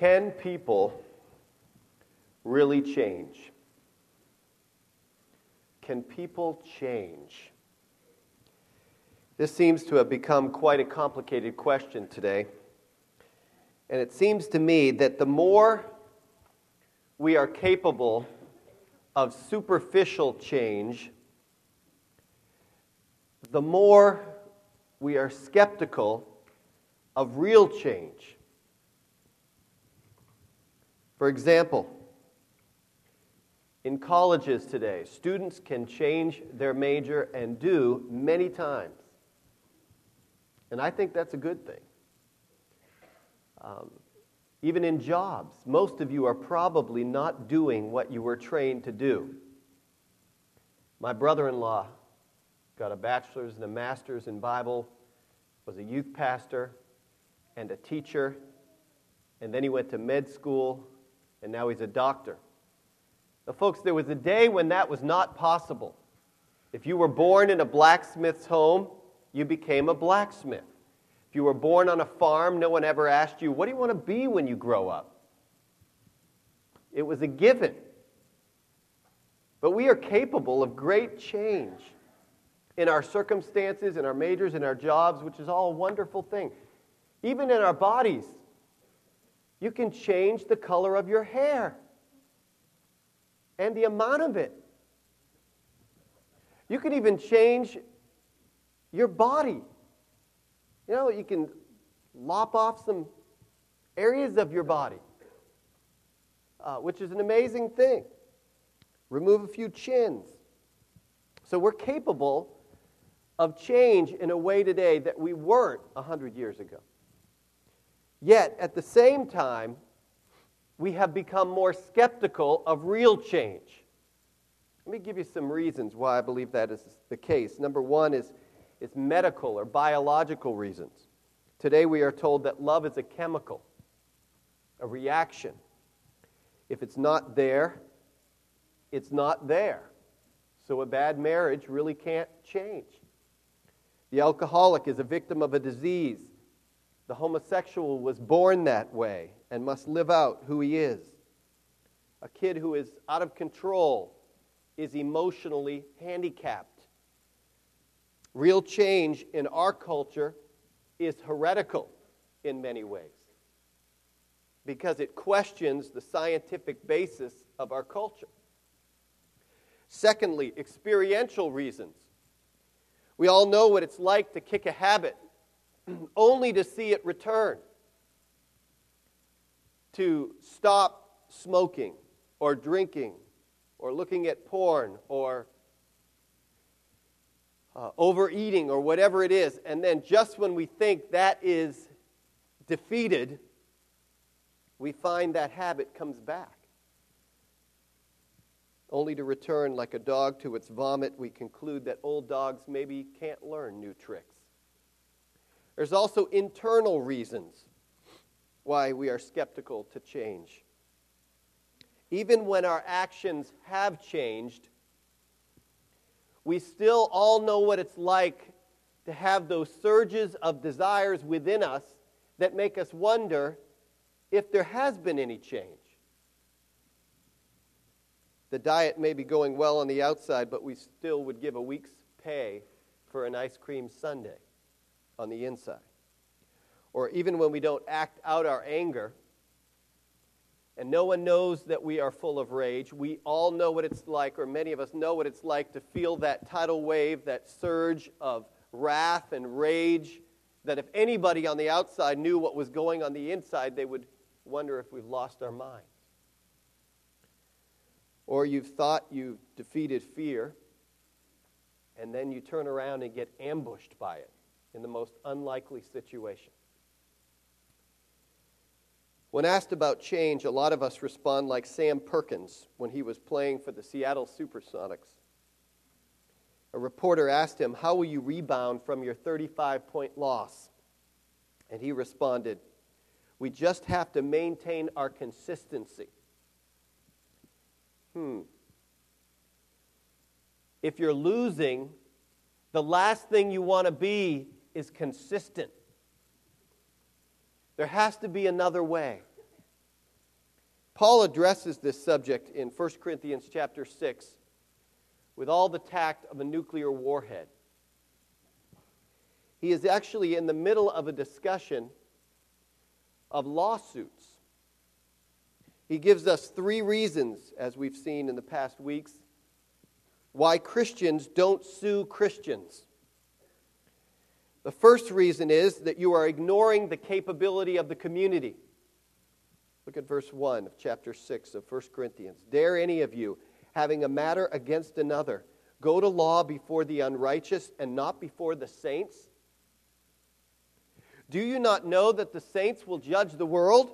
Can people really change? Can people change? This seems to have become quite a complicated question today. And it seems to me that the more we are capable of superficial change, the more we are skeptical of real change. For example, in colleges today, students can change their major and do many times. And I think that's a good thing. Even in jobs, most of you are probably not doing what you were trained to do. My brother-in-law got a bachelor's and a master's in Bible, was a youth pastor and a teacher, and then he went to med school, and now he's a doctor. Now, folks, there was a day when that was not possible. If you were born in a blacksmith's home, you became a blacksmith. If you were born on a farm, no one ever asked you, what do you want to be when you grow up? It was a given. But we are capable of great change in our circumstances, in our majors, in our jobs, which is all a wonderful thing. Even in our bodies, you can change the color of your hair and the amount of it. You can even change your body. You know, you can lop off some areas of your body, which is an amazing thing. Remove a few chins. So we're capable of change in a way today that we weren't 100 years ago. Yet, at the same time, we have become more skeptical of real change. Let me give you some reasons why I believe that is the case. Number one is medical or biological reasons. Today we are told that love is a chemical, a reaction. If it's not there, it's not there. So a bad marriage really can't change. The alcoholic is a victim of a disease. The homosexual was born that way and must live out who he is. A kid who is out of control is emotionally handicapped. Real change in our culture is heretical in many ways because it questions the scientific basis of our culture. Secondly, experiential reasons. We all know what it's like to kick a habit only to see it return. To stop smoking or drinking or looking at porn or overeating or whatever it is, and then just when we think that is defeated, we find that habit comes back. Only to return like a dog to its vomit, we conclude that old dogs maybe can't learn new tricks. There's also internal reasons why we are skeptical to change. Even when our actions have changed, we still all know what it's like to have those surges of desires within us that make us wonder if there has been any change. The diet may be going well on the outside, but we still would give a week's pay for an ice cream sundae on the inside. Or even when we don't act out our anger, and no one knows that we are full of rage, we all know what it's like, or many of us know what it's like to feel that tidal wave, that surge of wrath and rage, that if anybody on the outside knew what was going on the inside, they would wonder if we've lost our minds. Or you've thought you've defeated fear, and then you turn around and get ambushed by it in the most unlikely situation. When asked about change, a lot of us respond like Sam Perkins when he was playing for the Seattle Supersonics. A reporter asked him, "How will you rebound from your 35-point loss?" And he responded, "We just have to maintain our consistency." If you're losing, the last thing you want to be is consistent. There has to be another way. Paul addresses this subject in 1 Corinthians chapter 6 with all the tact of a nuclear warhead. He is actually in the middle of a discussion of lawsuits. He gives us 3 reasons, as we've seen in the past weeks, why Christians don't sue Christians. The first reason is that you are ignoring the capability of the community. Look at verse 1 of chapter 6 of 1 Corinthians. Dare any of you, having a matter against another, go to law before the unrighteous and not before the saints? Do you not know that the saints will judge the world?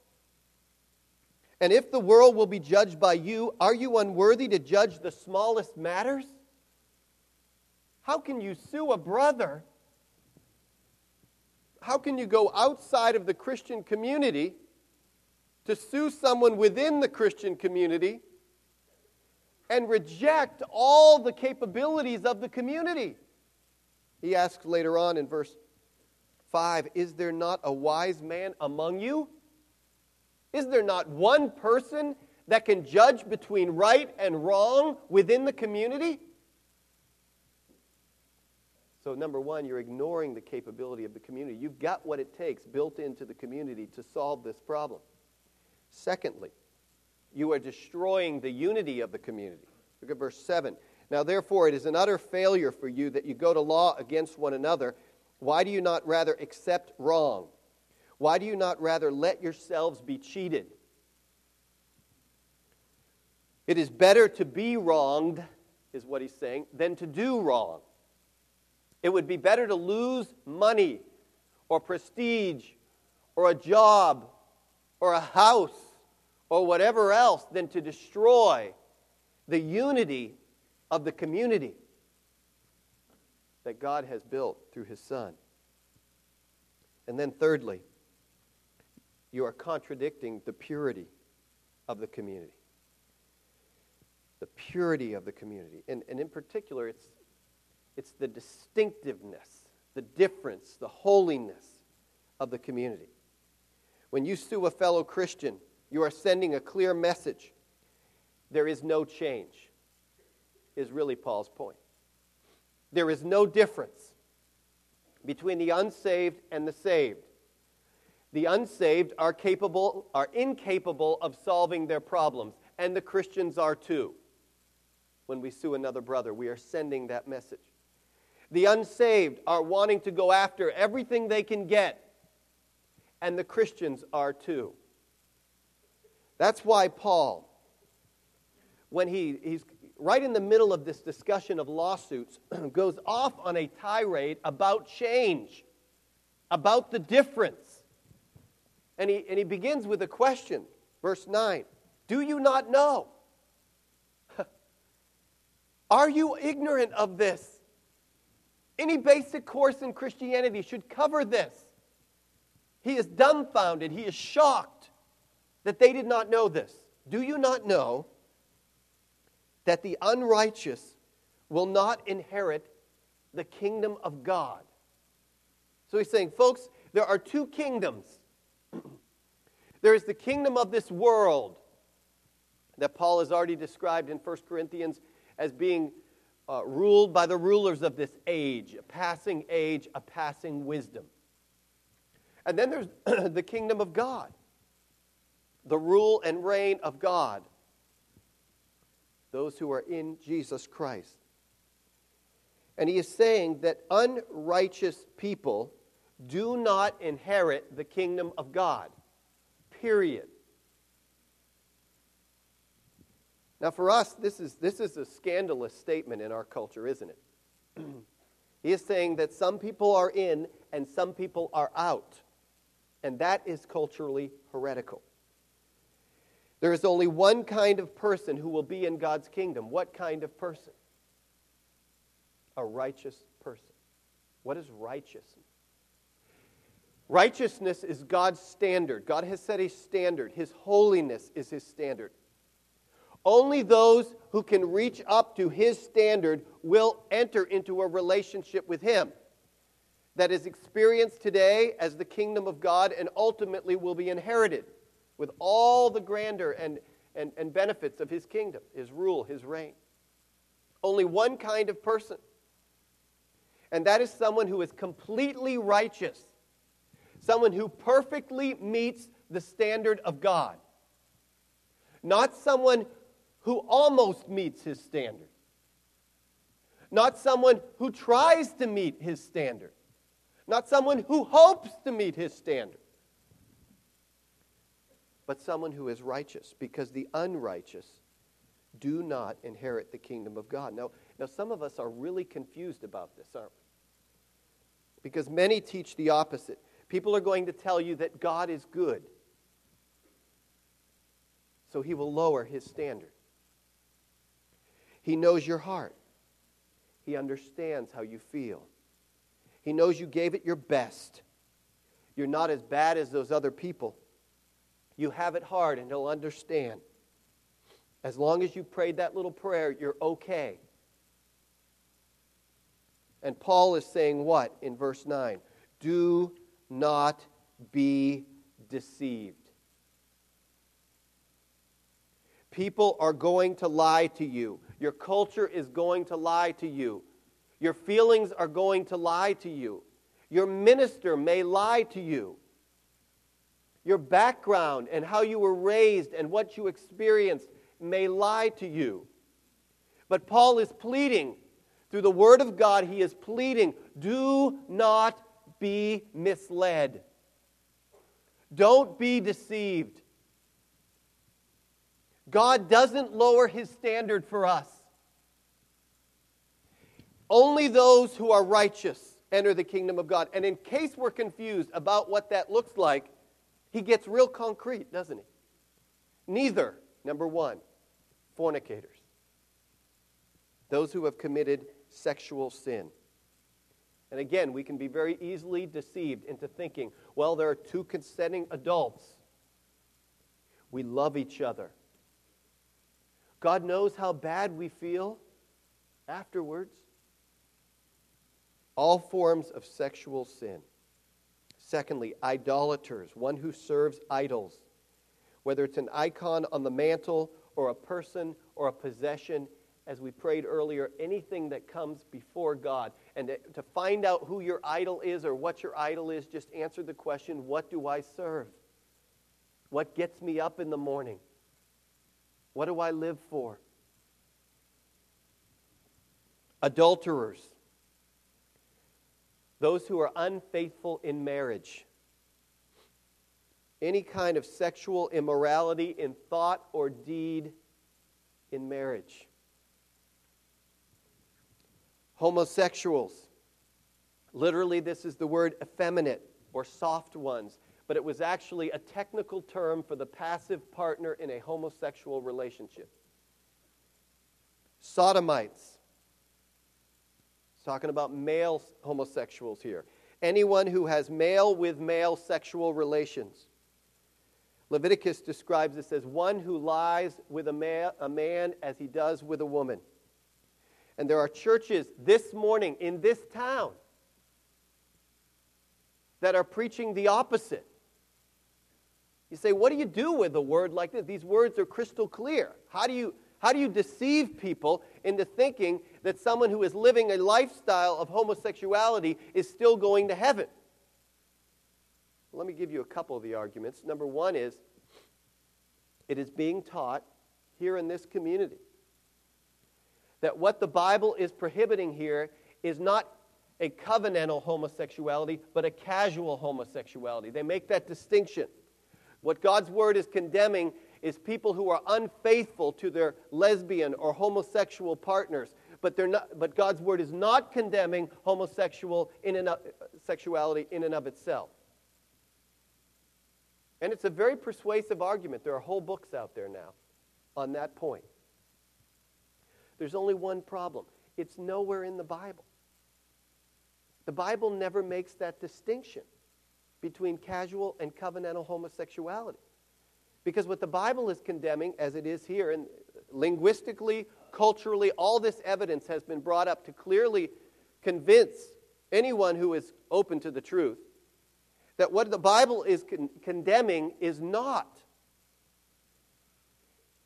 And if the world will be judged by you, are you unworthy to judge the smallest matters? How can you sue a brother? How can you go outside of the Christian community to sue someone within the Christian community and reject all the capabilities of the community? He asks later on in verse 5, is there not a wise man among you? Is there not one person that can judge between right and wrong within the community? So number one, you're ignoring the capability of the community. You've got what it takes built into the community to solve this problem. Secondly, you are destroying the unity of the community. Look at verse 7. Now therefore it is an utter failure for you that you go to law against one another. Why do you not rather accept wrong? Why do you not rather let yourselves be cheated? It is better to be wronged, is what he's saying, than to do wrong. It would be better to lose money or prestige or a job or a house or whatever else than to destroy the unity of the community that God has built through His Son. And then thirdly, you are contradicting the purity of the community. The purity of the community. And in particular, it's the distinctiveness, the difference, the holiness of the community. When you sue a fellow Christian, you are sending a clear message. There is no change, is really Paul's point. There is no difference between the unsaved and the saved. The unsaved are incapable of solving their problems, and the Christians are too. When we sue another brother, we are sending that message. The unsaved are wanting to go after everything they can get, and the Christians are too. That's why Paul, when he's right in the middle of this discussion of lawsuits, goes off on a tirade about change, about the difference. And he begins with a question, verse 9. Do you not know? Are you ignorant of this? Any basic course in Christianity should cover this. He is dumbfounded. He is shocked that they did not know this. Do you not know that the unrighteous will not inherit the kingdom of God? So he's saying, folks, there are two kingdoms. There is the kingdom of this world that Paul has already described in 1 Corinthians as being ruled by the rulers of this age, a passing wisdom. And then there's the kingdom of God, the rule and reign of God, those who are in Jesus Christ. And he is saying that unrighteous people do not inherit the kingdom of God, period. Now for us, this is a scandalous statement in our culture, isn't it? He is saying that some people are in and some people are out. And that is culturally heretical. There is only one kind of person who will be in God's kingdom. What kind of person? A righteous person. What is righteousness? Righteousness is God's standard. God has set a standard. His holiness is His standard. Only those who can reach up to His standard will enter into a relationship with Him that is experienced today as the kingdom of God and ultimately will be inherited with all the grandeur and benefits of his kingdom, his rule, his reign. Only one kind of person. And that is someone who is completely righteous. Someone who perfectly meets the standard of God. Not someone who almost meets his standard. Not someone who tries to meet his standard. Not someone who hopes to meet his standard. But someone who is righteous, because the unrighteous do not inherit the kingdom of God. Now some of us are really confused about this, aren't we? Because many teach the opposite. People are going to tell you that God is good, so he will lower his standard. He knows your heart. He understands how you feel. He knows you gave it your best. You're not as bad as those other people. You have it hard, and he'll understand. As long as you prayed that little prayer, you're okay. And Paul is saying what in verse 9? Do not be deceived. People are going to lie to you. Your culture is going to lie to you. Your feelings are going to lie to you. Your minister may lie to you. Your background and how you were raised and what you experienced may lie to you. But Paul is pleading, through the Word of God, he is pleading, do not be misled. Don't be deceived. God doesn't lower his standard for us. Only those who are righteous enter the kingdom of God. And in case we're confused about what that looks like, he gets real concrete, doesn't he? Neither, number one, fornicators. Those who have committed sexual sin. And again, we can be very easily deceived into thinking, well, there are two consenting adults. We love each other. God knows how bad we feel afterwards. All forms of sexual sin. Secondly, idolaters, one who serves idols. Whether it's an icon on the mantle or a person or a possession, as we prayed earlier, anything that comes before God. And to find out who your idol is or what your idol is, just answer the question, what do I serve? What gets me up in the morning? What do I live for? Adulterers. Those who are unfaithful in marriage. Any kind of sexual immorality in thought or deed in marriage. Homosexuals. Literally, this is the word effeminate or soft ones, but it was actually a technical term for the passive partner in a homosexual relationship. Sodomites. It's talking about male homosexuals here. Anyone who has male with male sexual relations. Leviticus describes this as one who lies with a man as he does with a woman. And there are churches this morning in this town that are preaching the opposite. You say, what do you do with a word like this? These words are crystal clear. How do you deceive people into thinking that someone who is living a lifestyle of homosexuality is still going to heaven? Let me give you a couple of the arguments. Number one is, it is being taught here in this community that what the Bible is prohibiting here is not a covenantal homosexuality, but a casual homosexuality. They make that distinction. What God's Word is condemning is people who are unfaithful to their lesbian or homosexual partners. But God's Word is not condemning sexuality in and of itself. And it's a very persuasive argument. There are whole books out there now on that point. There's only one problem. It's nowhere in the Bible. The Bible never makes that distinction between casual and covenantal homosexuality. Because what the Bible is condemning, as it is here, and linguistically, culturally, all this evidence has been brought up to clearly convince anyone who is open to the truth that what the Bible is condemning is not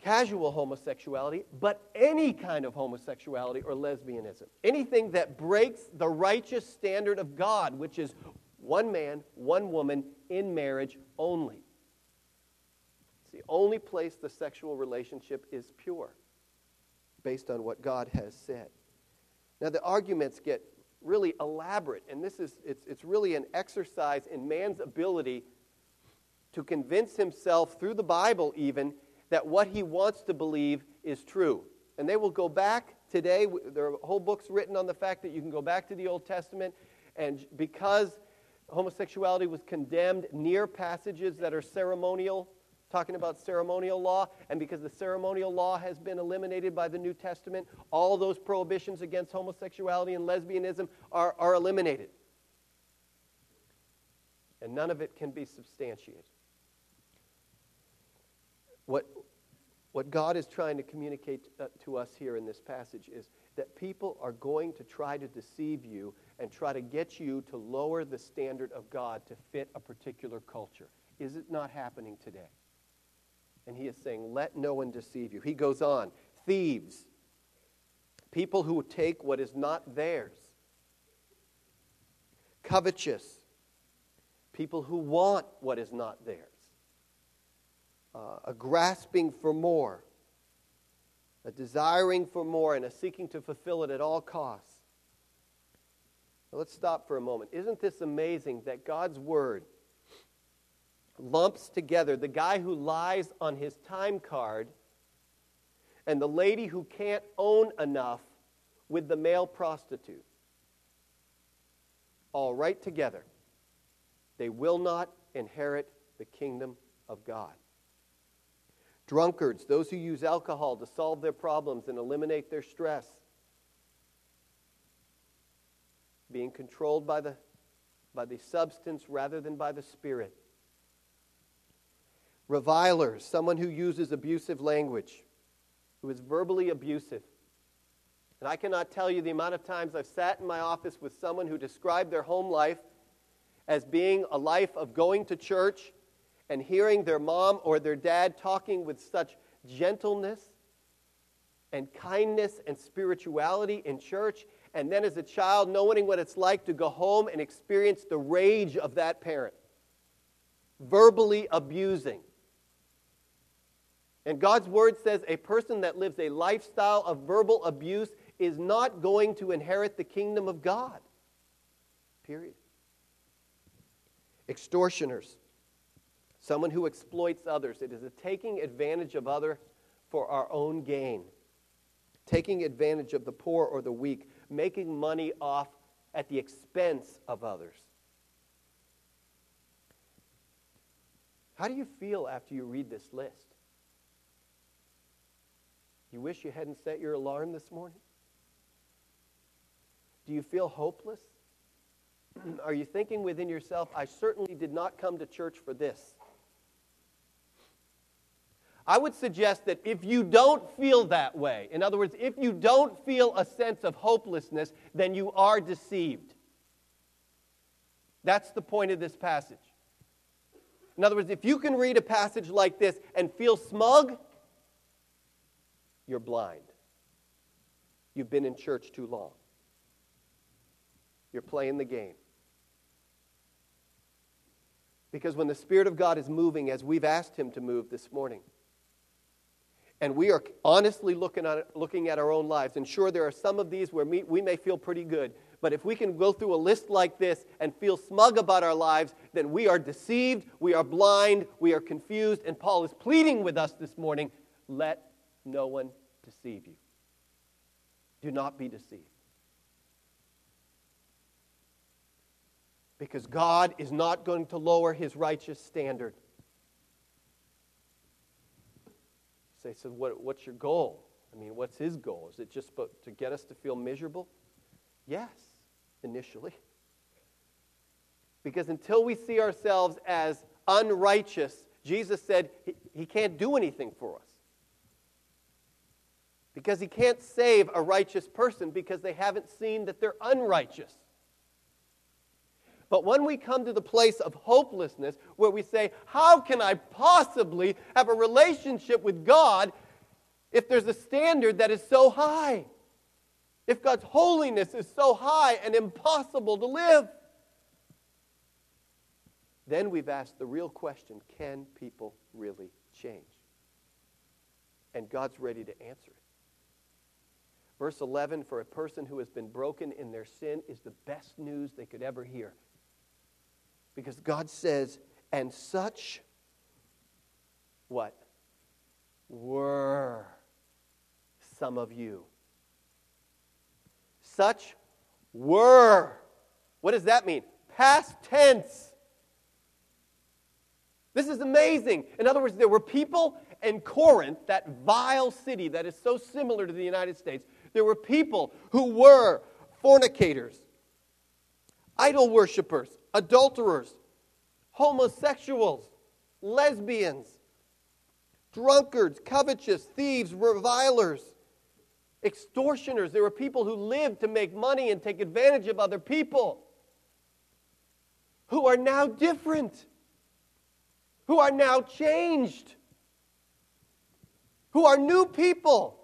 casual homosexuality, but any kind of homosexuality or lesbianism. Anything that breaks the righteous standard of God, which is one man, one woman in marriage only. It's the only place the sexual relationship is pure, based on what God has said. Now the arguments get really elaborate, and it's really an exercise in man's ability to convince himself through the Bible even that what he wants to believe is true. And they will go back today. There are whole books written on the fact that you can go back to the Old Testament, and because homosexuality was condemned near passages that are ceremonial, talking about ceremonial law, and because the ceremonial law has been eliminated by the New Testament, all those prohibitions against homosexuality and lesbianism are eliminated. And none of it can be substantiated. What God is trying to communicate to us here in this passage is that people are going to try to deceive you and try to get you to lower the standard of God to fit a particular culture. Is it not happening today? And he is saying, let no one deceive you. He goes on, thieves, people who take what is not theirs, covetous, people who want what is not theirs, a grasping for more, a desiring for more, and a seeking to fulfill it at all costs. Now, let's stop for a moment. Isn't this amazing that God's Word lumps together the guy who lies on his time card and the lady who can't own enough with the male prostitute? All right together. They will not inherit the kingdom of God. Drunkards, those who use alcohol to solve their problems and eliminate their stress, being controlled by the substance rather than by the Spirit. Revilers, someone who uses abusive language, who is verbally abusive. And I cannot tell you the amount of times I've sat in my office with someone who described their home life as being a life of going to church and hearing their mom or their dad talking with such gentleness and kindness and spirituality in church, and then as a child knowing what it's like to go home and experience the rage of that parent, verbally abusing. And God's Word says a person that lives a lifestyle of verbal abuse is not going to inherit the kingdom of God. Period. Extortioners, someone who exploits others. It is a taking advantage of others for our own gain. Taking advantage of the poor or the weak, making money off at the expense of others. How do you feel after you read this list? You wish you hadn't set your alarm this morning? Do you feel hopeless? Are you thinking within yourself, I certainly did not come to church for this? I would suggest that if you don't feel that way, in other words, if you don't feel a sense of hopelessness, then you are deceived. That's the point of this passage. In other words, if you can read a passage like this and feel smug, you're blind. You've been in church too long. You're playing the game. Because when the Spirit of God is moving, as we've asked Him to move this morning, and we are honestly looking at our own lives, and sure, there are some of these where we may feel pretty good, but if we can go through a list like this and feel smug about our lives, then we are deceived, we are blind, we are confused, and Paul is pleading with us this morning, let no one deceive you. Do not be deceived. Because God is not going to lower His righteous standard. You say, so what's your goal? I mean, what's His goal? Is it just to get us to feel miserable? Yes, initially. Because until we see ourselves as unrighteous, Jesus said He can't do anything for us. Because He can't save a righteous person because they haven't seen that they're unrighteous. But when we come to the place of hopelessness, where we say, how can I possibly have a relationship with God if there's a standard that is so high, if God's holiness is so high and impossible to live, then we've asked the real question, can people really change? And God's ready to answer it. Verse 11, for a person who has been broken in their sin is the best news they could ever hear. Because God says, and such, what? Were some of you. Such were. What does that mean? Past tense. This is amazing. In other words, there were people in Corinth, that vile city that is so similar to the United States. There were people who were fornicators, idol worshipers, adulterers, homosexuals, lesbians, drunkards, covetous, thieves, revilers, extortioners. There were people who lived to make money and take advantage of other people, who are now different, who are now changed, who are new people.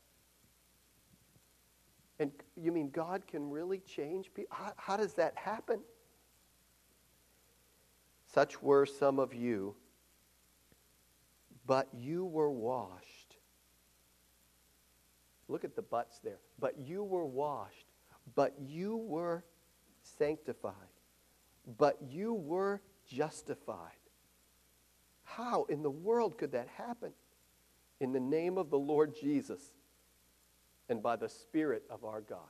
And you mean God can really change people? How does that happen? Such were some of you, but you were washed. Look at the buts there. But you were washed. But you were sanctified. But you were justified. How in the world could that happen? In the name of the Lord Jesus and by the Spirit of our God.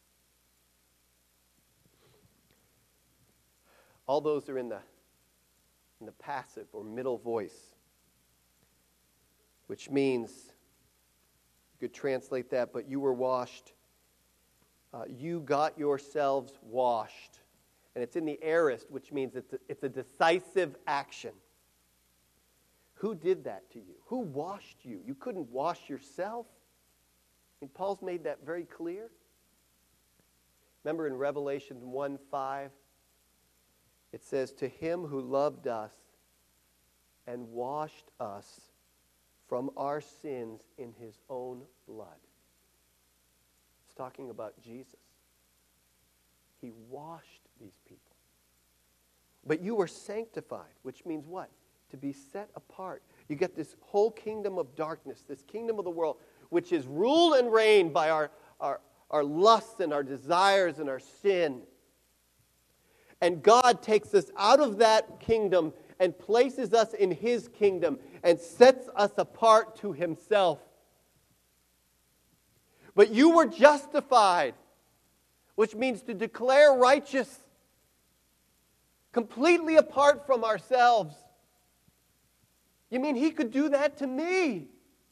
All those are in the passive or middle voice, which means, you could translate that, but you were washed. You got yourselves washed. And it's in the aorist, which means it's a decisive action. Who did that to you? Who washed you? You couldn't wash yourself. And Paul's made that very clear. Remember in Revelation 1:5, it says, to him who loved us and washed us from our sins in his own blood. It's talking about Jesus. He washed these people. But you were sanctified, which means what? To be set apart. You get this whole kingdom of darkness, this kingdom of the world, which is ruled and reigned by our lusts and our desires and our sin. And God takes us out of that kingdom and places us in his kingdom and sets us apart to himself. But you were justified, which means to declare righteous, completely apart from ourselves. You mean he could do that to me?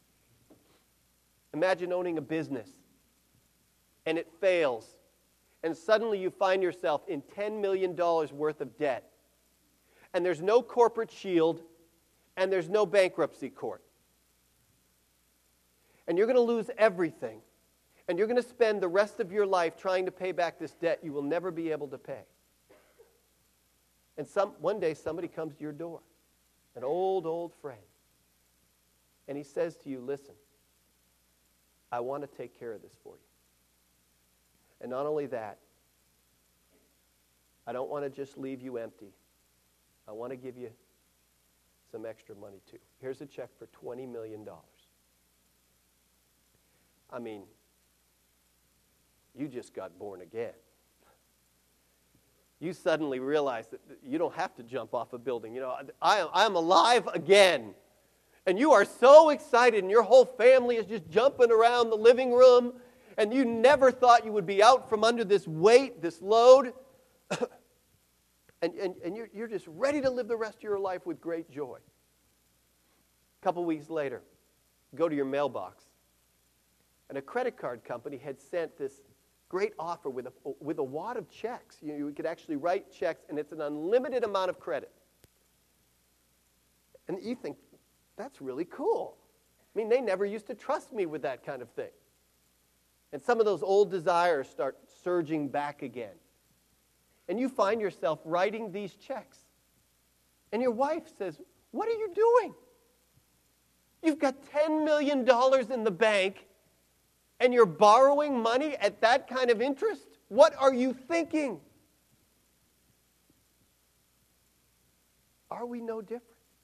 Imagine owning a business and it fails, and suddenly you find yourself in $10 million worth of debt, and there's no corporate shield, and there's no bankruptcy court. And you're going to lose everything, and you're going to spend the rest of your life trying to pay back this debt you will never be able to pay. And one day somebody comes to your door, an old friend, and he says to you, listen, I want to take care of this for you. And not only that, I don't want to just leave you empty. I want to give you some extra money too. Here's a check for $20 million. I mean, you just got born again. You suddenly realize that you don't have to jump off a building. You know, I'm alive again. And you are so excited, and your whole family is just jumping around the living room, and you never thought you would be out from under this weight, this load, and you're just ready to live the rest of your life with great joy. A couple weeks later, go to your mailbox, and a credit card company had sent this great offer with a wad of checks. You could actually write checks, and it's an unlimited amount of credit. And you think, that's really cool. I mean, they never used to trust me with that kind of thing. And some of those old desires start surging back again. And you find yourself writing these checks. And your wife says, what are you doing? You've got $10 million in the bank, and you're borrowing money at that kind of interest? What are you thinking? Are we no different?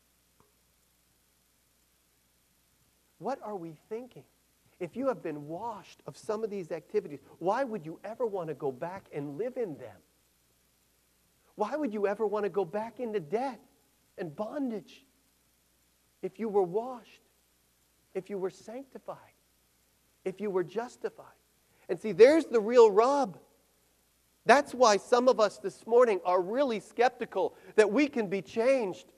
What are we thinking? If you have been washed of some of these activities, why would you ever want to go back and live in them? Why would you ever want to go back into debt and bondage if you were washed, if you were sanctified, if you were justified? And see, there's the real rub. That's why some of us this morning are really skeptical that we can be changed.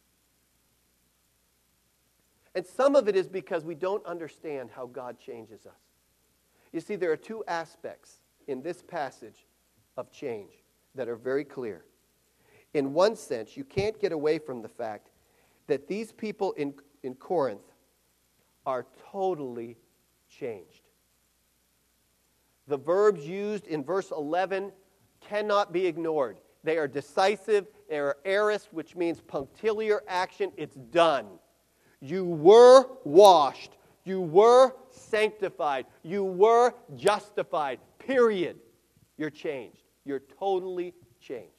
And some of it is because we don't understand how God changes us. You see, there are two aspects in this passage of change that are very clear. In one sense, you can't get away from the fact that these people in Corinth are totally changed. The verbs used in verse 11 cannot be ignored. They are decisive, they are aorist, which means punctiliar action. It's done. You were washed. You were sanctified. You were justified. Period. You're changed. You're totally changed.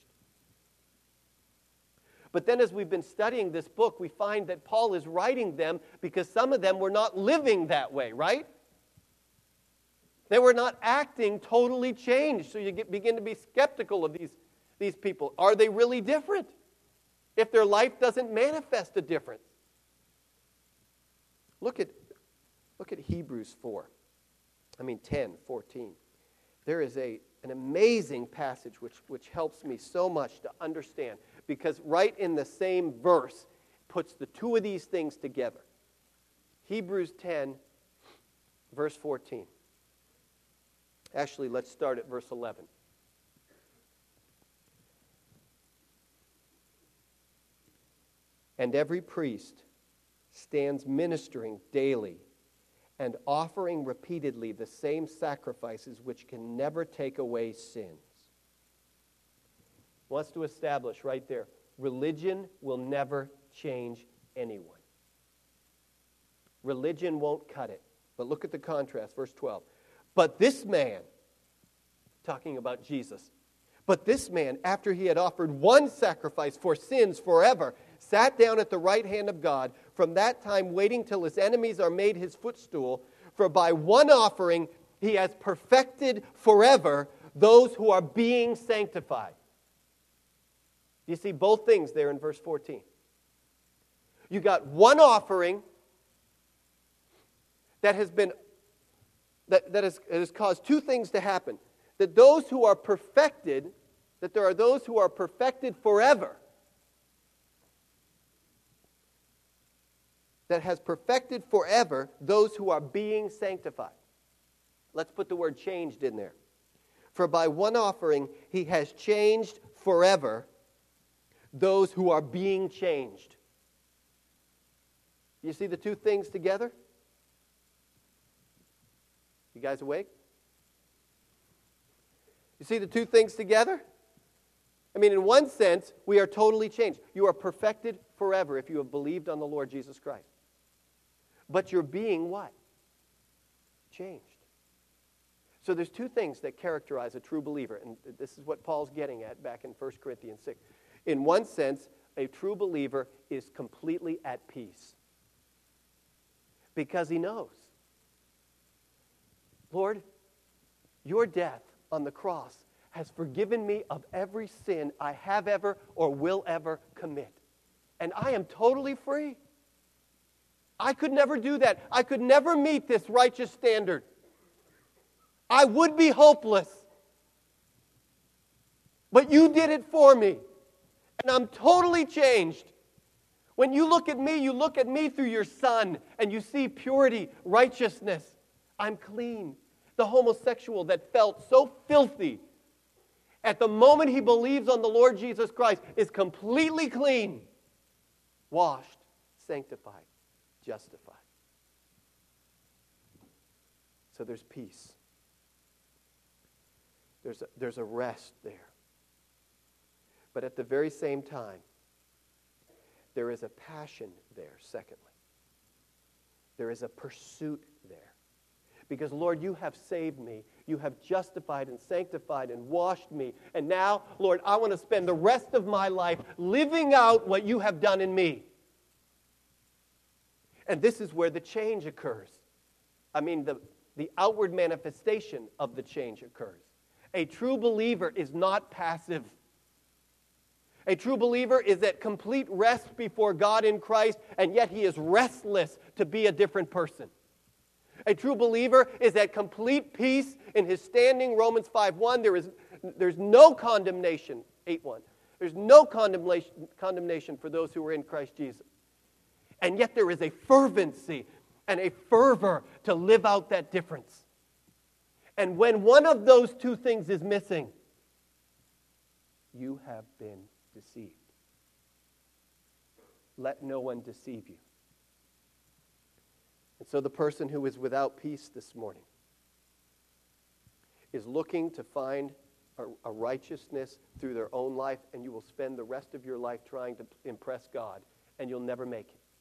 But then as we've been studying this book, we find that Paul is writing them because some of them were not living that way, right? They were not acting totally changed. So you begin to be skeptical of these people. Are they really different if their life doesn't manifest a difference? Look at Hebrews 10:14. There is an amazing passage which helps me so much to understand, because right in the same verse puts the two of these things together. Hebrews 10, verse 14. Actually, let's start at verse 11. And every priest stands ministering daily and offering repeatedly the same sacrifices which can never take away sins. Wants to establish right there, religion will never change anyone. Religion won't cut it. But look at the contrast, verse 12. But this man, talking about Jesus, but this man, after he had offered one sacrifice for sins forever, sat down at the right hand of God, from that time waiting till his enemies are made his footstool. For by one offering he has perfected forever those who are being sanctified. Do you see both things there in verse 14? You got one offering that has caused two things to happen. That those who are perfected, that there are those who are perfected forever. That has perfected forever those who are being sanctified. Let's put the word changed in there. For by one offering he has changed forever those who are being changed. You see the two things together? You guys awake? You see the two things together? I mean, in one sense, we are totally changed. You are perfected forever if you have believed on the Lord Jesus Christ. But you're being what? Changed. So there's two things that characterize a true believer, and this is what Paul's getting at back in 1 Corinthians 6. In one sense, a true believer is completely at peace because he knows, Lord, your death on the cross has forgiven me of every sin I have ever or will ever commit. And I am totally free. I could never do that. I could never meet this righteous standard. I would be hopeless. But you did it for me. And I'm totally changed. When you look at me through your Son, and you see purity, righteousness. I'm clean. The homosexual that felt so filthy, at the moment he believes on the Lord Jesus Christ, is completely clean, washed, sanctified, justified. So there's peace. There's a rest there. But at the very same time, there is a passion there, secondly. there is a pursuit there. Because, Lord, you have saved me. You have justified and sanctified and washed me. And now, Lord, I want to spend the rest of my life living out what you have done in me. And this is where the change occurs. I mean, the outward manifestation of the change occurs. A true believer is not passive. A true believer is at complete rest before God in Christ, and yet he is restless to be a different person. A true believer is at complete peace in his standing, Romans 5:1. There's no condemnation, 8:1. There's no condemnation for those who are in Christ Jesus. And yet there is a fervency and a fervor to live out that difference. And when one of those two things is missing, you have been deceived. Let no one deceive you. And so the person who is without peace this morning is looking to find a righteousness through their own life, and you will spend the rest of your life trying to impress God, and you'll never make it.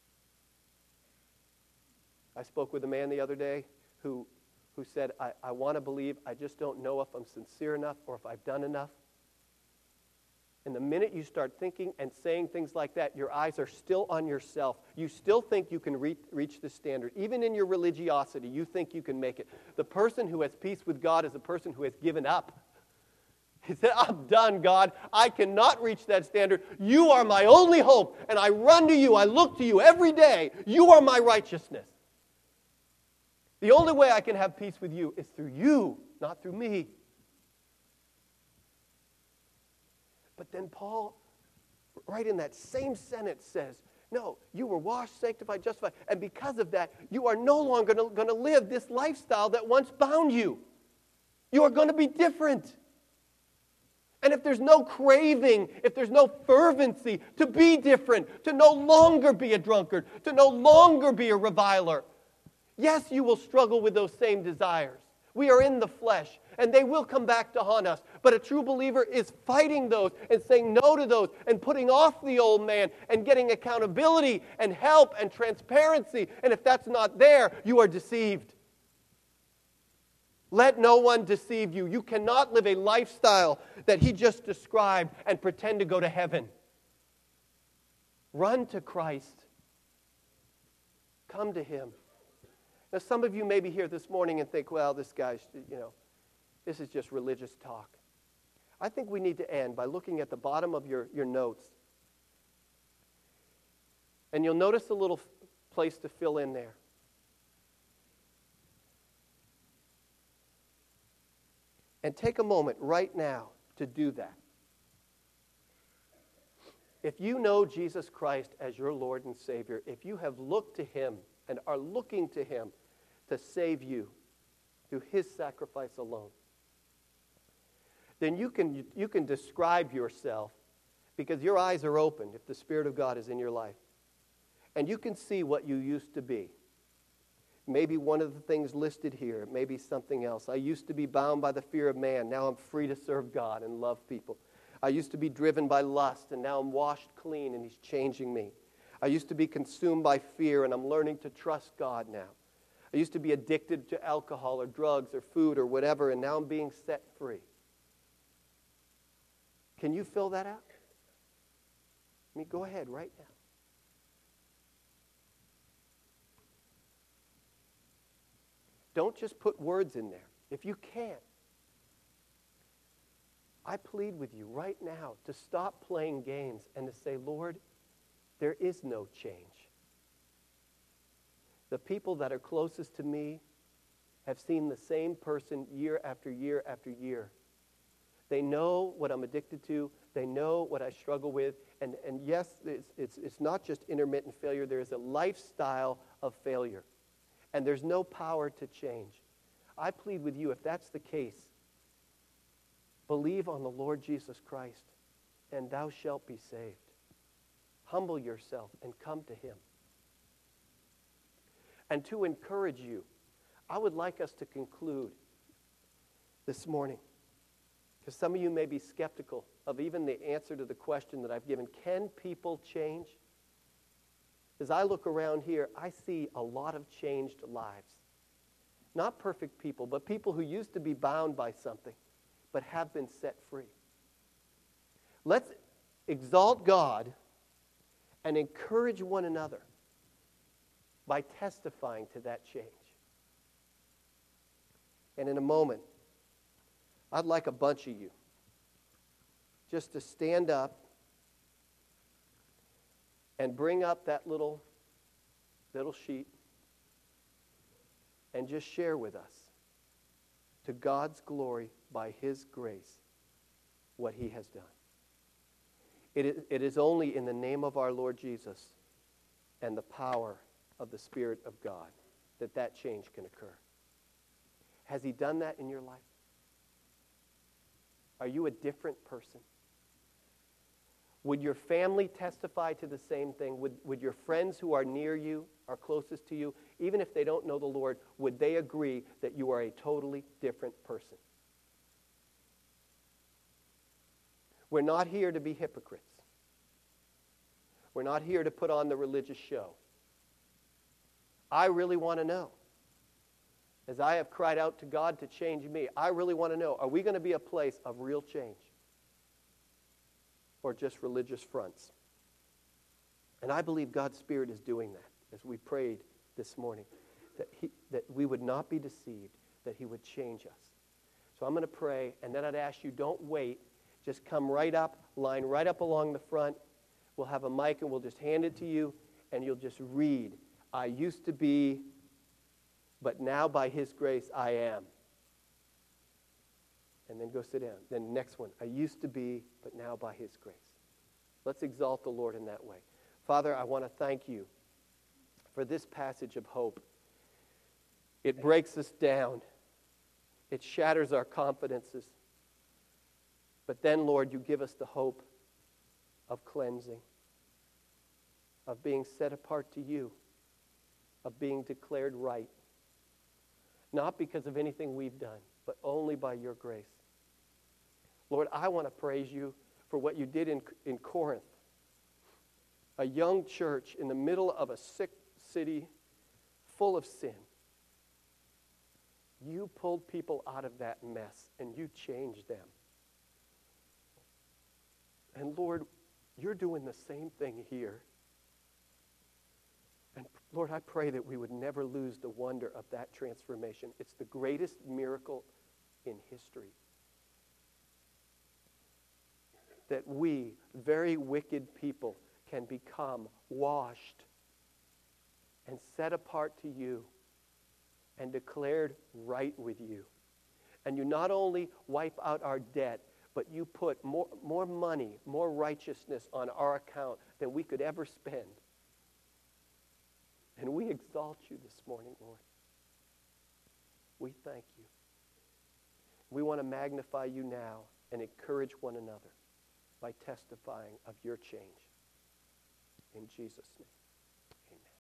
I spoke with a man the other day who said, I want to believe, I just don't know if I'm sincere enough or if I've done enough. And the minute you start thinking and saying things like that, your eyes are still on yourself. You still think you can reach the standard. Even in your religiosity, you think you can make it. The person who has peace with God is a person who has given up. He said, I'm done, God. I cannot reach that standard. You are my only hope, and I run to you. I look to you every day. You are my righteousness. The only way I can have peace with you is through you, not through me. But then Paul, right in that same sentence, says, no, you were washed, sanctified, justified, and because of that, you are no longer going to live this lifestyle that once bound you. You are going to be different. And if there's no craving, if there's no fervency to be different, to no longer be a drunkard, to no longer be a reviler, yes, you will struggle with those same desires. We are in the flesh, and they will come back to haunt us. But a true believer is fighting those and saying no to those and putting off the old man and getting accountability and help and transparency. And if that's not there, you are deceived. Let no one deceive you. You cannot live a lifestyle that he just described and pretend to go to heaven. Run to Christ. Come to him. Now, some of you may be here this morning and think, well, this guy's, this is just religious talk. I think we need to end by looking at the bottom of your notes. And you'll notice a little place to fill in there. And take a moment right now to do that. If you know Jesus Christ as your Lord and Savior, if you have looked to him and are looking to him to save you through his sacrifice alone, then you can describe yourself because your eyes are open if the Spirit of God is in your life. And you can see what you used to be. Maybe one of the things listed here, maybe something else. I used to be bound by the fear of man. Now I'm free to serve God and love people. I used to be driven by lust, and now I'm washed clean, and he's changing me. I used to be consumed by fear, and I'm learning to trust God now. I used to be addicted to alcohol or drugs or food or whatever, and now I'm being set free. Can you fill that out? I mean, go ahead right now. Don't just put words in there. If you can't, I plead with you right now to stop playing games and to say, Lord, there is no change. The people that are closest to me have seen the same person year after year after year. They know what I'm addicted to. They know what I struggle with. And yes, it's not just intermittent failure. There is a lifestyle of failure. And there's no power to change. I plead with you, if that's the case, believe on the Lord Jesus Christ, and thou shalt be saved. Humble yourself and come to him. And to encourage you, I would like us to conclude this morning, because some of you may be skeptical of even the answer to the question that I've given. Can people change? As I look around here, I see a lot of changed lives. Not perfect people, but people who used to be bound by something, but have been set free. Let's exalt God and encourage one another by testifying to that change. And in a moment, I'd like a bunch of you just to stand up and bring up that little sheet and just share with us, to God's glory by His grace, what He has done. It is only in the name of our Lord Jesus and the power of the Spirit of God that that change can occur. Has He done that in your life? Are you a different person? Would your family testify to the same thing? Would your friends who are near you, are closest to you, even if they don't know the Lord, would they agree that you are a totally different person? We're not here to be hypocrites. We're not here to put on the religious show. I really want to know. As I have cried out to God to change me, I really want to know, are we going to be a place of real change? Or just religious fronts? And I believe God's Spirit is doing that, as we prayed this morning, that we would not be deceived, that He would change us. So I'm going to pray, and then I'd ask you, don't wait. Just come right up, line right up along the front. We'll have a mic, and we'll just hand it to you, and you'll just read. I used to be, but now by His grace I am. And then go sit down. Then next one, I used to be, but now by His grace. Let's exalt the Lord in that way. Father, I want to thank You for this passage of hope. It breaks us down. It shatters our confidences. But then, Lord, You give us the hope of cleansing, of being set apart to You, of being declared right. Not because of anything we've done, but only by Your grace. Lord, I want to praise You for what You did in Corinth, a young church in the middle of a sick city full of sin. You pulled people out of that mess, and You changed them. And Lord, You're doing the same thing here. And Lord, I pray that we would never lose the wonder of that transformation. It's the greatest miracle in history. That we, very wicked people, can become washed and set apart to You and declared right with You. And You not only wipe out our debt, but You put more money, more righteousness on our account than we could ever spend. And we exalt You this morning, Lord. We thank You. We want to magnify You now and encourage one another by testifying of Your change. In Jesus' name.